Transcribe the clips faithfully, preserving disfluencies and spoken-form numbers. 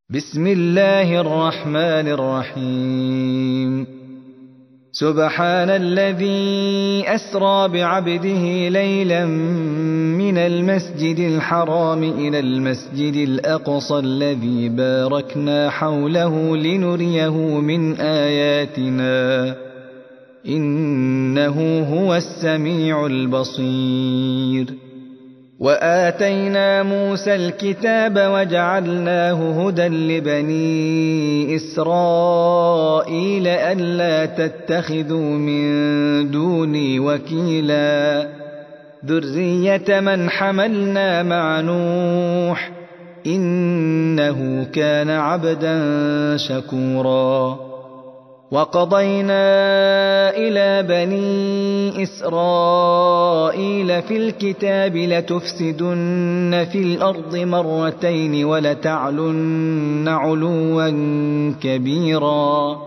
بسم الله الرحمن الرحيم سبحان الذي أسرى بعبده ليلا من المسجد الحرام إلى المسجد الأقصى الذي باركنا حوله لنريه من آياتنا إنه هو السميع البصير. وآتينا موسى الكتاب وجعلناه هدى لبني إسرائيل ألا تتخذوا من دوني وكيلا ذرية من حملنا مع نوح إنه كان عبدا شكورا. وقضينا إلى بني إسرائيل في الكتاب لتفسدن في الأرض مرتين ولتعلن علوا كبيرا.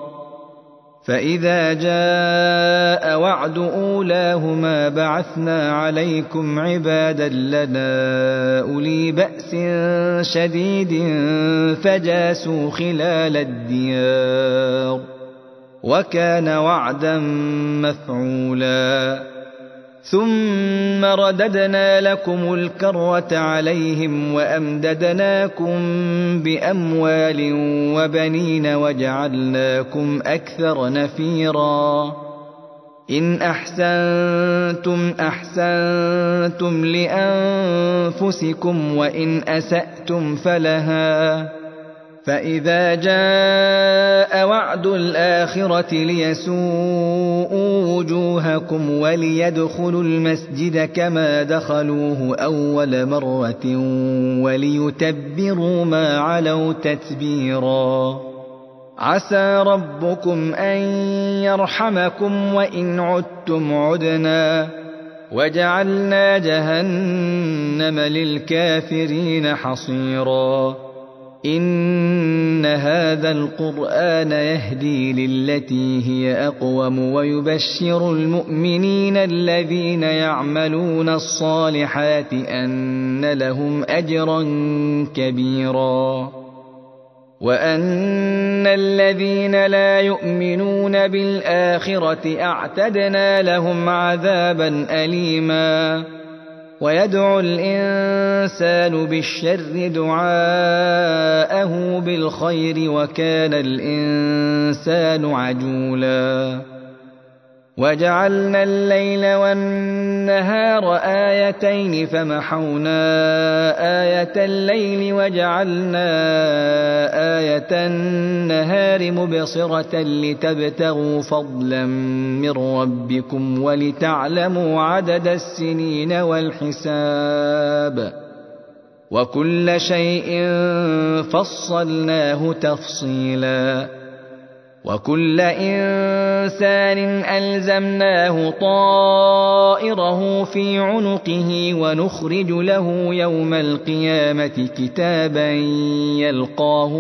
فإذا جاء وعد أولاهما بعثنا عليكم عبادا لنا أولي بأس شديد فجاسوا خلال الديار وكان وعدا مفعولا. ثم رددنا لكم الكرة عليهم وأمددناكم بأموال وبنين وجعلناكم أكثر نفيرا. إن أحسنتم أحسنتم لأنفسكم وإن أسأتم فلها. فإذا جاء وعد الآخرة ليسوءوا وجوهكم وليدخلوا المسجد كما دخلوه أول مرة وليتبروا ما علوا تتبيرا. عسى ربكم أن يرحمكم وإن عدتم عدنا وجعلنا جهنم للكافرين حصيرا. إن هذا القرآن يهدي للتي هي أقوم ويبشر المؤمنين الذين يعملون الصالحات أن لهم أجرا كبيرا وأن الذين لا يؤمنون بالآخرة أعتدنا لهم عذابا أليما. ويدعو الإنسان بالشر دعاءه بالخير وكان الإنسان عجولا. وجعلنا الليل والنهار آيتين فمحونا آية الليل وجعلنا آية النهار مبصرة لتبتغوا فضلا من ربكم ولتعلموا عدد السنين والحساب وكل شيء فصلناه تفصيلا. وكل إنسان ألزمناه طائره في عنقه ونخرج له يوم القيامة كتابا يلقاه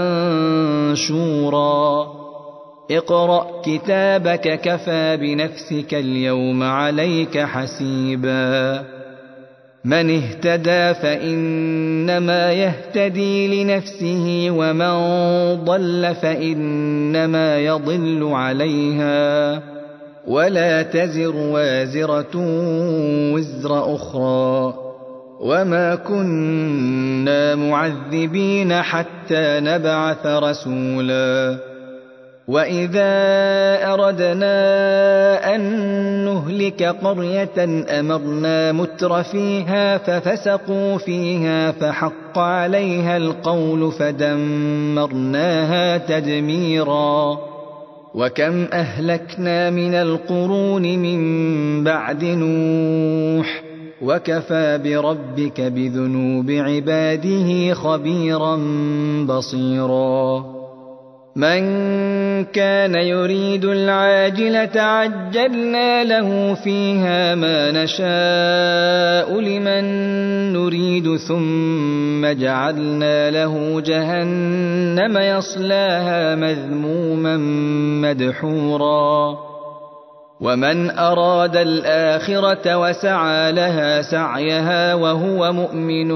منشورا. اقرأ كتابك كفى بنفسك اليوم عليك حسيبا. من اهتدى فإنما يهتدي لنفسه ومن ضل فإنما يضل عليها ولا تزر وازرة وزر أخرى وما كنا معذبين حتى نبعث رسولا. وإذا أردنا أن نهلك قرية أمرنا متر فيها ففسقوا فيها فحق عليها القول فدمرناها تدميرا. وكم أهلكنا من القرون من بعد نوح وكفى بربك بذنوب عباده خبيرا بصيرا. من كان يريد العاجلة عجلنا له فيها ما نشاء لمن نريد ثم جعلنا له جهنم يصلاها مذموما مدحورا. ومن أراد الآخرة وسعى لها سعيها وهو مؤمن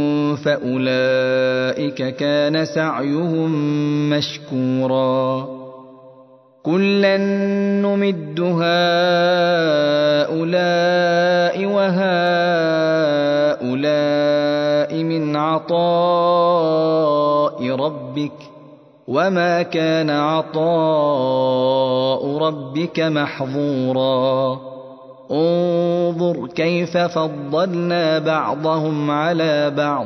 فأولئك كان سعيهم مشكورا كلا نمد هؤلاء وهؤلاء من عطاء ربك وما كان عطاء ربك محظورا انظر كيف فضلنا بعضهم على بعض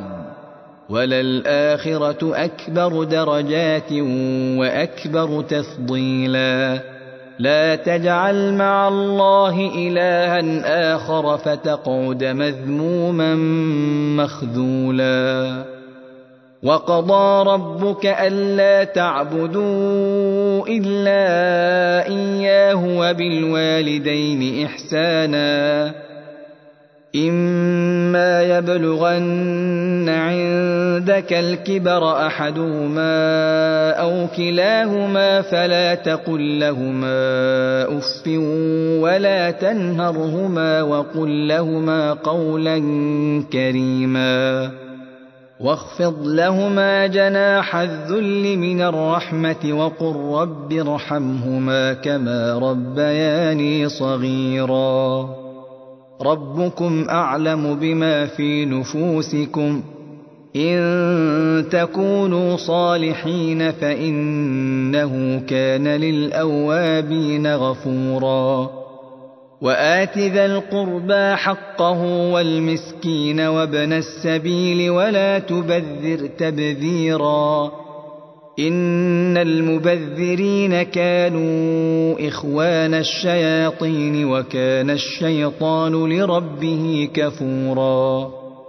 وللآخرة أكبر درجات وأكبر تفضيلا لا تجعل مع الله إلها آخر فتقعد مذموما مخذولا وقضى ربك ألا تعبدوا إلا إياه وبالوالدين إحسانا إما يبلغن عندك الكبر أحدهما أو كلاهما فلا تقل لهما أف ولا تنهرهما وقل لهما قولا كريما واخفض لهما جناح الذل من الرحمة وقل رب ارحمهما كما ربياني صغيرا ربكم أعلم بما في نفوسكم إن تكونوا صالحين فإنه كان للأوابين غفورا وآت ذا القربى حقه والمسكين وابن السبيل ولا تبذر تبذيرا إن المبذرين كانوا إخوان الشياطين وكان الشيطان لربه كفورا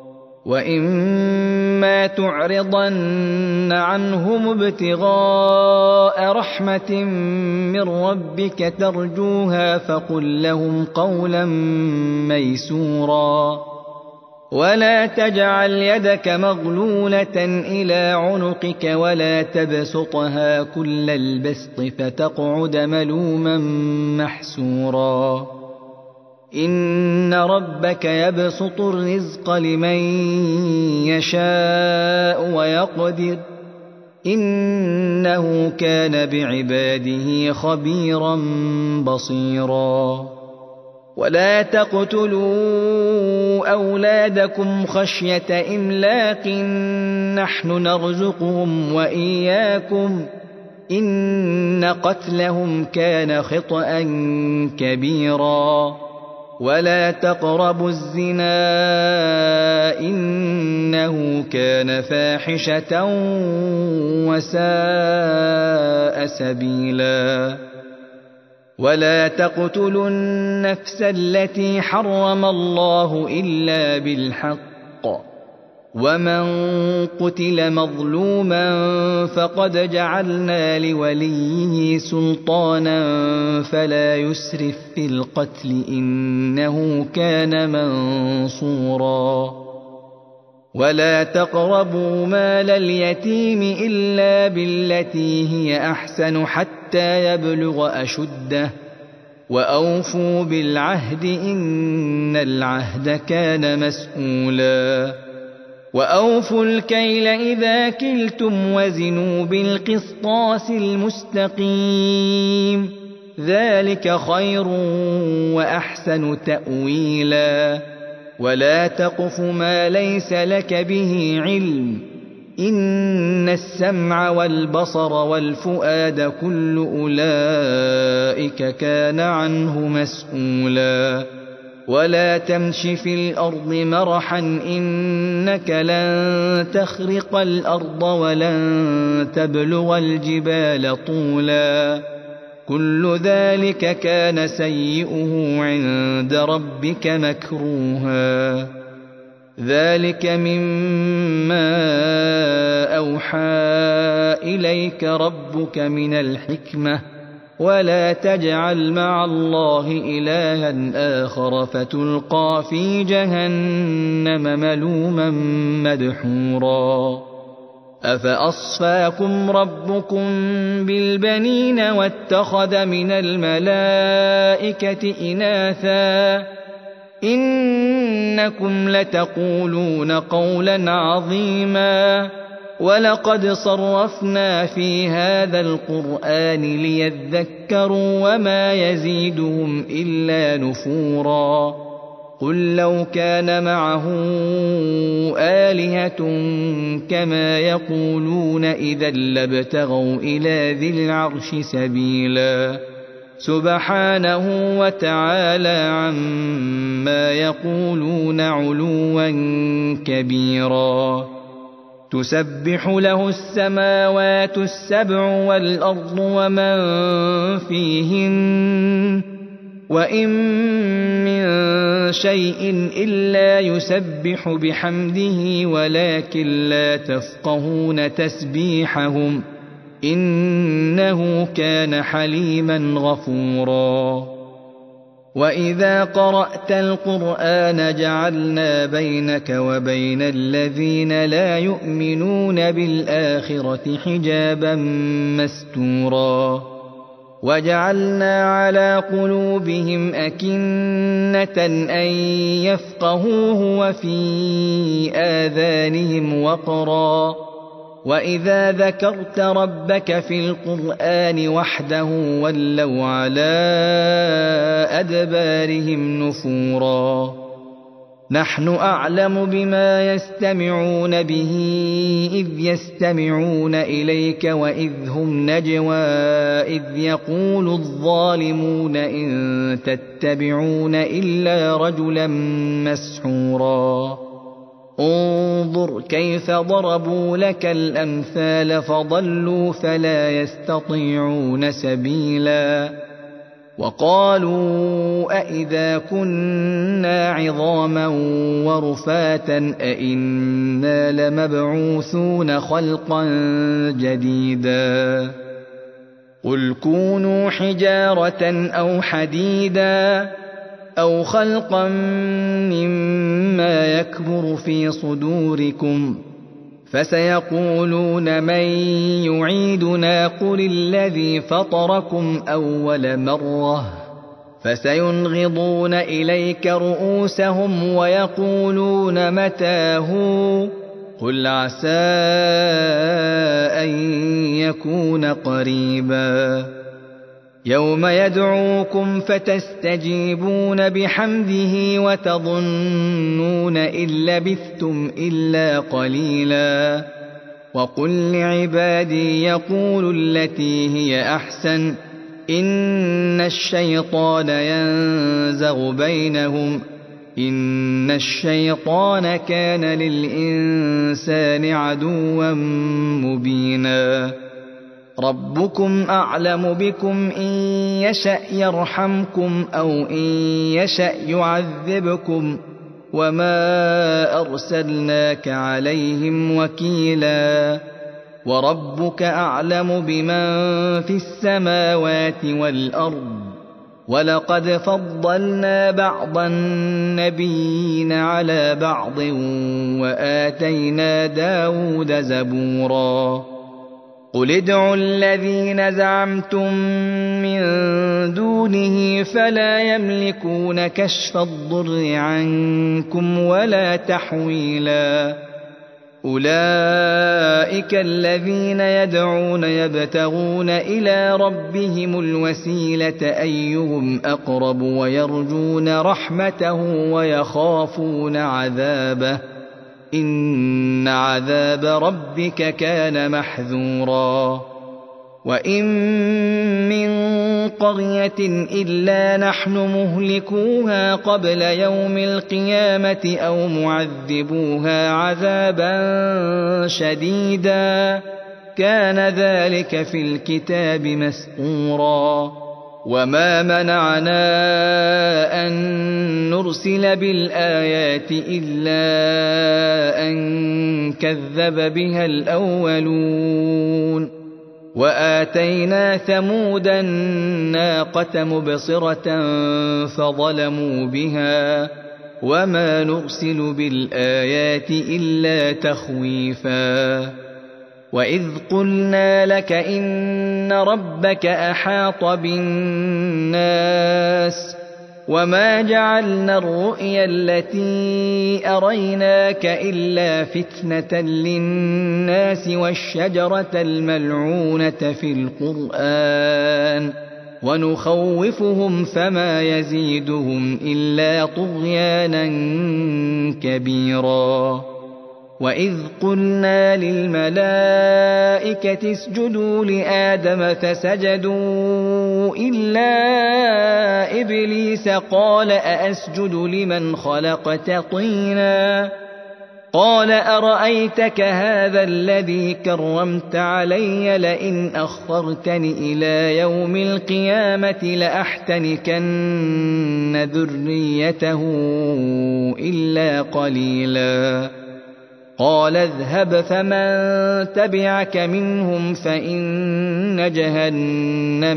وإما تعرضن عنهم ابتغاء رحمة من ربك ترجوها فقل لهم قولا ميسورا ولا تجعل يدك مغلولة إلى عنقك ولا تبسطها كل البسط فتقعد ملوما محسورا إن ربك يبسط الرزق لمن يشاء ويقدر إنه كان بعباده خبيرا بصيرا ولا تقتلوا أولادكم خشية إملاق نحن نرزقهم وإياكم إن قتلهم كان خطأ كبيرا ولا تقربوا الزنا إنه كان فاحشة وساء سبيلا ولا تقتلوا النفس التي حرم الله إلا بالحق ومن قتل مظلوما فقد جعلنا لوليه سلطانا فلا يسرف في القتل إنه كان منصورا ولا تقربوا مال اليتيم إلا بالتي هي أحسن حتى يبلغ أشده وأوفوا بالعهد إن العهد كان مسؤولا وأوفوا الكيل إذا كلتم وزنوا بالقسطاس المستقيم ذلك خير وأحسن تأويلا ولا تقف ما ليس لك به علم إن السمع والبصر والفؤاد كل أولئك كان عنه مسؤولا ولا تمش في الأرض مرحا إنك لن تخرق الأرض ولن تبلغ الجبال طولا كل ذلك كان سيئه عند ربك مكروها ذلك مما أوحى إليك ربك من الحكمة ولا تجعل مع الله إلها آخر فتلقى في جهنم ملوما مدحورا أفأصفاكم ربكم بالبنين واتخذ من الملائكة إناثا إنكم لتقولون قولا عظيما ولقد صرفنا في هذا القرآن ليذكروا وما يزيدهم إلا نفورا قل لو كان معه آلهة كما يقولون إذا لابتغوا إلى ذي العرش سبيلا سبحانه وتعالى عما يقولون علوا كبيرا تسبح له السماوات السبع والأرض ومن فيهن وإن من شيء إلا يسبح بحمده ولكن لا تفقهون تسبيحهم إنه كان حليما غفورا وإذا قرأت القرآن جعلنا بينك وبين الذين لا يؤمنون بالآخرة حجابا مستورا وجعلنا على قلوبهم أكنة أن يفقهوه وفي آذانهم وقرا وإذا ذكرت ربك في القرآن وحده ولوا على أدبارهم نفورا نحن أعلم بما يستمعون به إذ يستمعون إليك وإذ هم نجوى إذ يقول الظالمون إن تتبعون إلا رجلا مسحورا انظر كيف ضربوا لك الأمثال فضلوا فلا يستطيعون سبيلا وقالوا أئذا كنا عظاما ورفاتا أئنا لمبعوثون خلقا جديدا قل كونوا حجارة أو حديدا أو خلقا مما يكبر في صدوركم فسيقولون من يعيدنا قل الذي فطركم أول مرة فسينغضون إليك رؤوسهم ويقولون متى هو قل عسى أن يكون قريبا يوم يدعوكم فتستجيبون بحمده وتظنون إن لبثتم إلا قليلا وقل لعبادي يقولوا التي هي أحسن إن الشيطان ينزغ بينهم إن الشيطان كان للإنسان عدوا مبينا ربكم أعلم بكم إن يشأ يرحمكم أو إن يشأ يعذبكم وما أرسلناك عليهم وكيلا وربك أعلم بمن في السماوات والأرض ولقد فضلنا بعض النبيين على بعض وآتينا داود زبورا قل ادعوا الذين زعمتم من دونه فلا يملكون كشف الضر عنكم ولا تحويلا أولئك الذين يدعون يبتغون إلى ربهم الوسيلة أيهم أقرب ويرجون رحمته ويخافون عذابه إن عذاب ربك كان محذورا وإن من قرية إلا نحن مهلكوها قبل يوم القيامة أو معذبوها عذابا شديدا كان ذلك في الكتاب مسطورا وما منعنا أن نرسل بالآيات إلا أن كذب بها الأولون وآتينا ثمود الناقة مبصرة فظلموا بها وما نرسل بالآيات إلا تخويفا وإذ قلنا لك إن ربك أحاط بالناس وما جعلنا الرؤيا التي أريناك إلا فتنة للناس والشجرة الملعونة في القرآن ونخوفهم فما يزيدهم إلا طغيانا كبيرا. وإذ قلنا للملائكة اسجدوا لآدم فسجدوا إلا إبليس قال أأسجد لمن خلقت طينا قال أرأيتك هذا الذي كرمت علي لئن أخرتني إلى يوم القيامة لأحتنكن ذريته إلا قليلا. قال اذهب فمن تبعك منهم فإن جهنم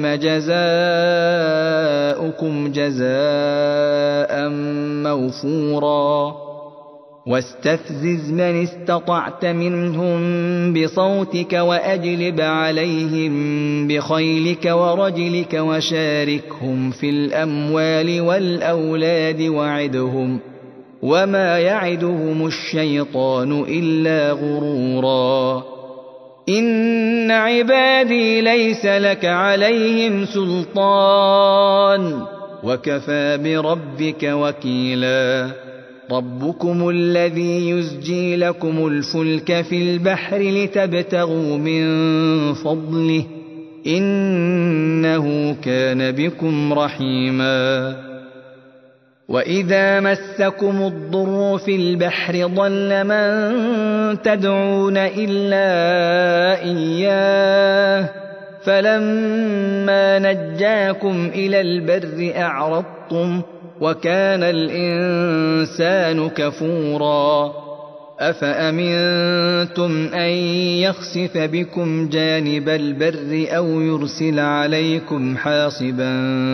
جزاؤكم جزاء موفورا. واستفزز من استطعت منهم بصوتك وأجلب عليهم بخيلك ورجلك وشاركهم في الأموال والأولاد وعدهم وما يعدهم الشيطان إلا غرورا. إن عبادي ليس لك عليهم سلطان وكفى بربك وكيلا. ربكم الذي يزجي لكم الفلك في البحر لتبتغوا من فضله إنه كان بكم رحيما. وإذا مسكم الضر في البحر ضل من تدعون إلا إياه فلما نجاكم إلى البر أعرضتم وكان الإنسان كفورا. أفأمنتم أن يخسف بكم جانب البر أو يرسل عليكم حاصبا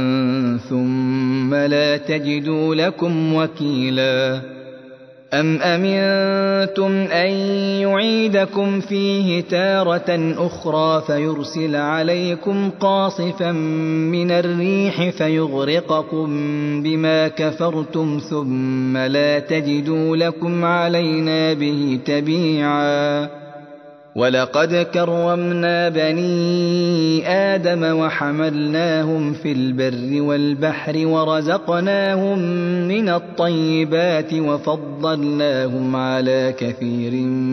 ثم لا تجدوا لكم وكيلا. أم أمنتم أن يعيدكم فيه تارة أخرى فيرسل عليكم قاصفا من الريح فيغرقكم بما كفرتم ثم لا تجدوا لكم علينا به تبيعا. ولقد كرمنا بني آدم وحملناهم في البر والبحر ورزقناهم من الطيبات وفضلناهم على كثير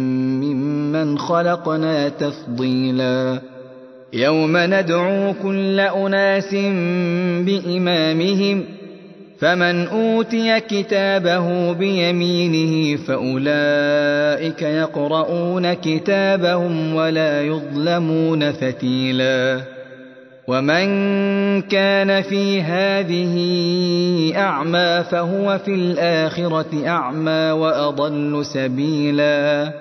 ممن خلقنا تفضيلا. يوم ندعو كل أناس بإمامهم فمن أوتي كتابه بيمينه فأولئك يقرؤون كتابهم ولا يظلمون فتيلا. ومن كان في هذه أعمى فهو في الآخرة أعمى وأضل سبيلا.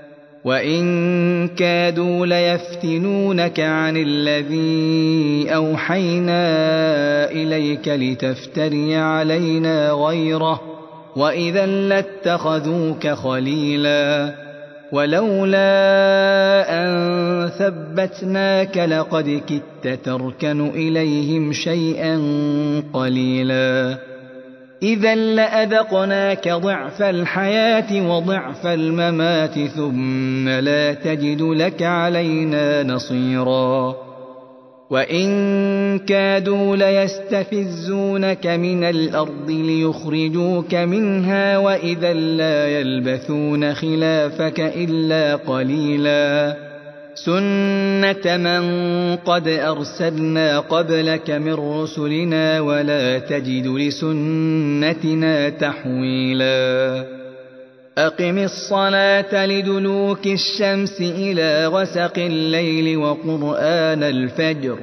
وإن كادوا ليفتنونك عن الذي أوحينا إليك لتفتري علينا غيره وإذا لاتخذوك خليلا. ولولا أن ثبتناك لقد كدت تركن إليهم شيئا قليلا. إذا لأذقناك ضعف الحياة وضعف الممات ثم لا تجد لك علينا نصيرا. وإن كادوا ليستفزونك من الأرض ليخرجوك منها وإذا لا يلبثون خلافك إلا قليلا. سنة من قد أرسلنا قبلك من رسلنا ولا تجد لسنتنا تحويلا. أقم الصلاة لدلوك الشمس إلى غسق الليل وقرآن الفجر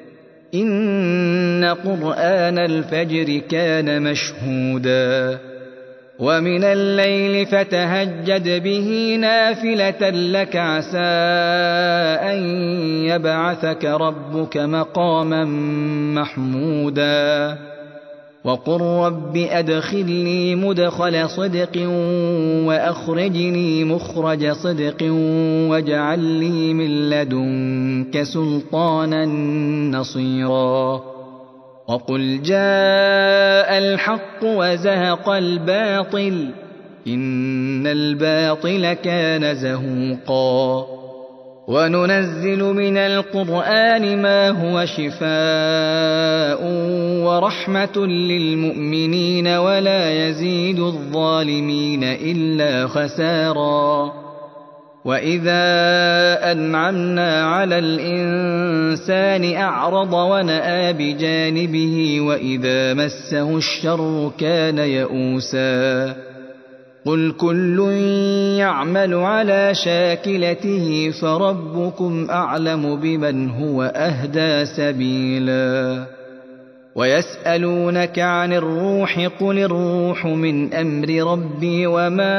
إن قرآن الفجر كان مشهودا. ومن الليل فتهجد به نافلة لك عسى أن يبعثك ربك مقاما محمودا. وقل رب أدخلني مدخل صدق وأخرجني مخرج صدق واجعل لي من لدنك سلطانا نصيرا وقل جاء الحق وزهق الباطل إن الباطل كان زهوقا وننزل من القرآن ما هو شفاء ورحمة للمؤمنين ولا يزيد الظالمين إلا خسارا وإذا أنعمنا على الإنسان أعرض ونأى بجانبه وإذا مسه الشر كان يئوسا قل كل يعمل على شاكلته فربكم أعلم بمن هو أهدى سبيلا ويسألونك عن الروح قل الروح من أمر ربي وما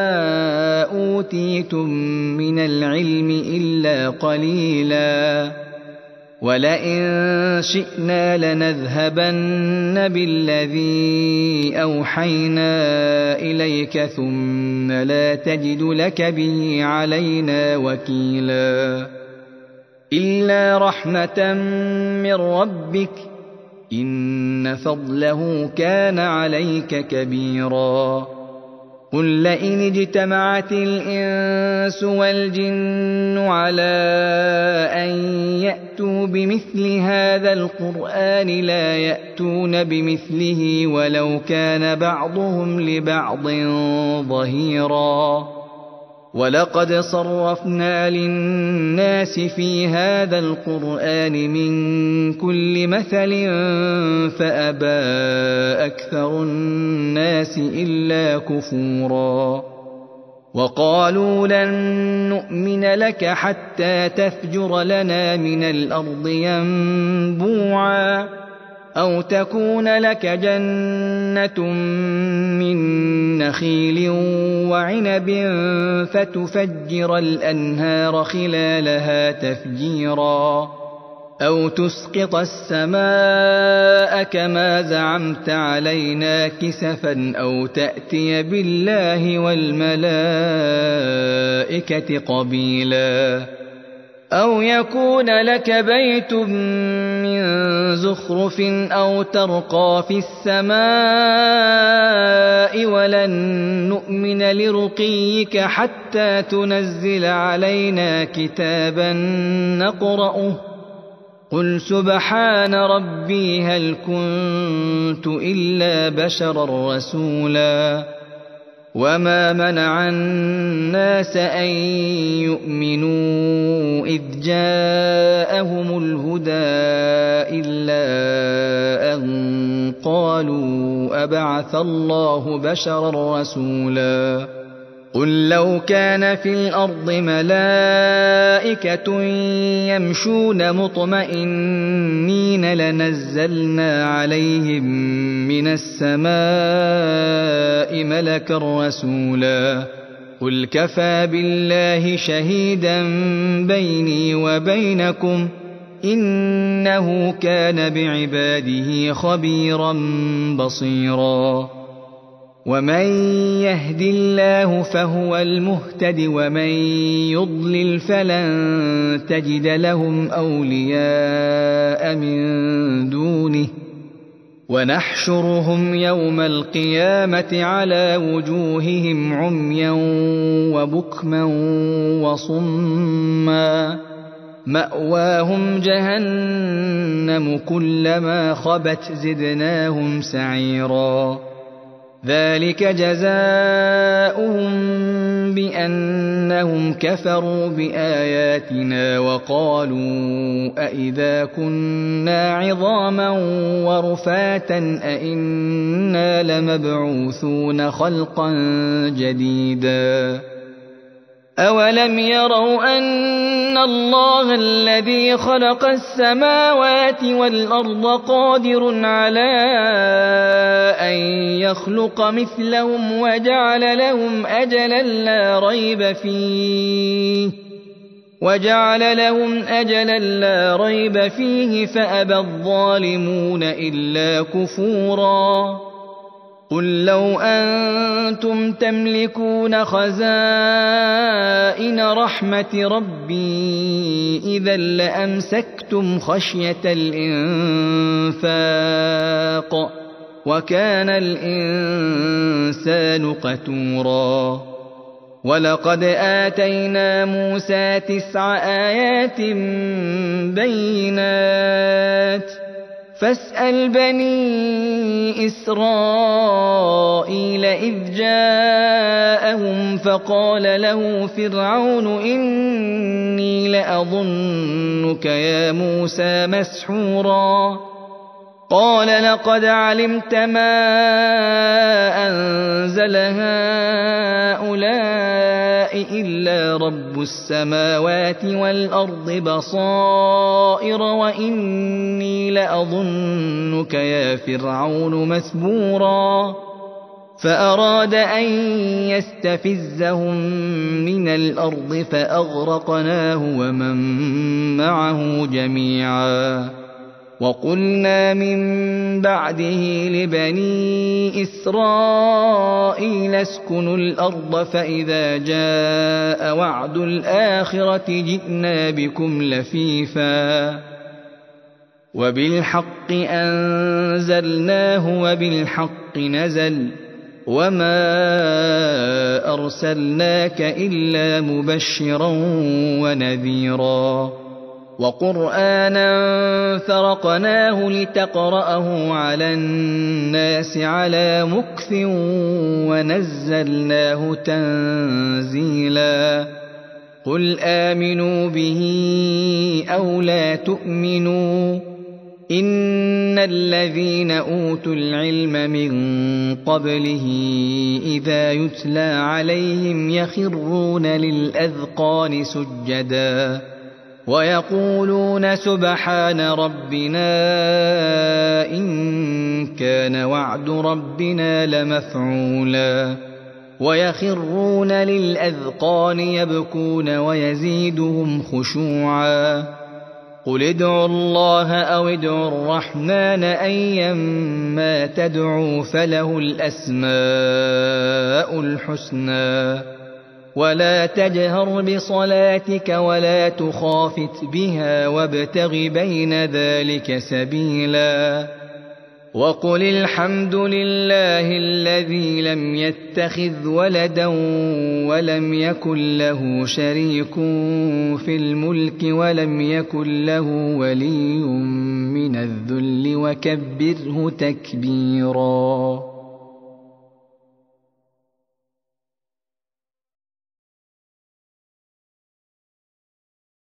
أوتيتم من العلم إلا قليلا ولئن شئنا لنذهبن بالذي أوحينا إليك ثم لا تجد لك به علينا وكيلا إلا رحمة من ربك إن فضله كان عليك كبيرا قل لئن اجتمعت الإنس والجن على أن يأتوا بمثل هذا القرآن لا يأتون بمثله ولو كان بعضهم لبعض ظهيرا ولقد صرفنا للناس في هذا القرآن من كل مثل فأبى أكثر الناس إلا كفورا وقالوا لن نؤمن لك حتى تفجر لنا من الأرض ينبوعا أو تكون لك جنة من نخيل وعنب فتفجر الأنهار خلالها تفجيرا أو تسقط السماء كما زعمت علينا كسفا أو تأتي بالله والملائكة قبيلا أو يكون لك بيت من زخرف أو ترقى في السماء ولن نؤمن لرقيك حتى تنزل علينا كتابا نقرأه قل سبحان ربي هل كنت إلا بشرا رسولا وما منع الناس أن يؤمنوا إذ جاءهم الهدى إلا أن قالوا أبعث الله بشرا رسولا قل لو كان في الأرض ملائكة يمشون مطمئنين لنزلنا عليهم من السماء ملكا رسولا قل كفى بالله شهيدا بيني وبينكم إنه كان بعباده خبيرا بصيرا ومن يهد الله فهو المهتد ومن يضلل فلن تجد لهم أولياء من دونه ونحشرهم يوم القيامة على وجوههم عميا وبكما وصما مأواهم جهنم كلما خبت زدناهم سعيرا ذلك جزاؤهم بأنهم كفروا بآياتنا وقالوا أئذا كنا عظاما ورفاتا أئنا لمبعوثون خلقا جديدا أولم يروا أن الله الذي خلق السماوات والأرض قادر على أن يخلق مثلهم وجعل لهم أجلا لا ريب فيه وجعل لهم أجلا لا ريب فيه فأبى الظالمون إلا كفورا قل لو أنتم تملكون خزائن رحمة ربي إذا لأمسكتم خشية الإنفاق وكان الإنسان قتورا ولقد آتينا موسى تسع آيات بينات فاسأل بني إسرائيل إذ جاءهم فقال له فرعون إني لأظنك يا موسى مسحورا قال لقد علمت ما أنزل هؤلاء إلا رب السماوات والأرض بصائر وإني لأظنك يا فرعون مثبورا فأراد أن يستفزهم من الأرض فأغرقناه ومن معه جميعا وقلنا من بعده لبني إسرائيل اسكنوا الأرض فإذا جاء وعد الآخرة جئنا بكم لفيفا وبالحق أنزلناه وبالحق نزل وما أرسلناك إلا مبشرا ونذيرا وقرآنا فرقناه لتقرأه على الناس على مكث ونزلناه تنزيلا قل آمنوا به أو لا تؤمنوا إن الذين أوتوا العلم من قبله إذا يتلى عليهم يخرون للأذقان سجدا ويقولون سبحان ربنا إن كان وعد ربنا لمفعولا ويخرون للأذقان يبكون ويزيدهم خشوعا قل ادعوا الله أو ادعوا الرحمن أيما تدعوا فله الأسماء الحسنى ولا تجهر بصلاتك ولا تخافت بها وابتغ بين ذلك سبيلا وقل الحمد لله الذي لم يتخذ ولدا ولم يكن له شريك في الملك ولم يكن له ولي من الذل وكبره تكبيرا.